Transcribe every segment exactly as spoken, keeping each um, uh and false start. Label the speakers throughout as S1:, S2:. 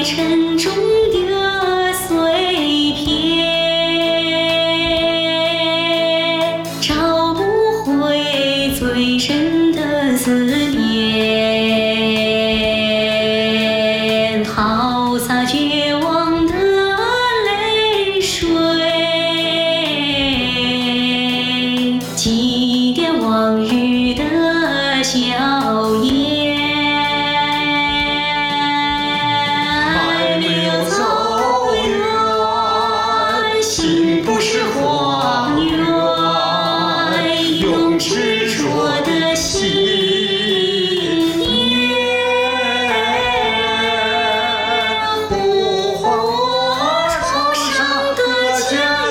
S1: 尘中的碎片，找不回最深的思念，好洒绝望的泪水，祭奠往日的笑颜。
S2: 心不是荒原，用执着的信念呼唤我崇尚的家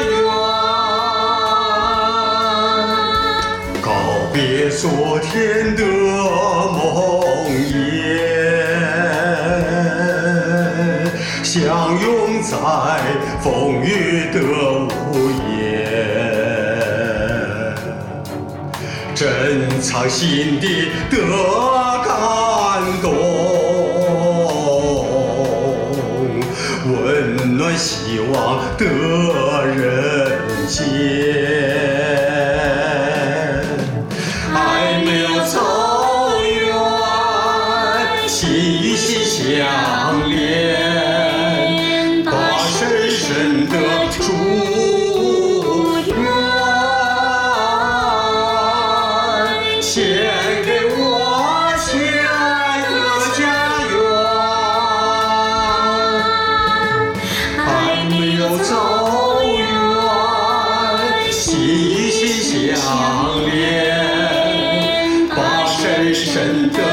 S2: 园，告别昨天的梦魇，相拥在风雨的午夜，珍藏心底的感动，温暖希望的人间。爱没有走远，心与心相连，把深深的祝愿献给我亲爱的家园。爱没有走远，心与心相连，把深深的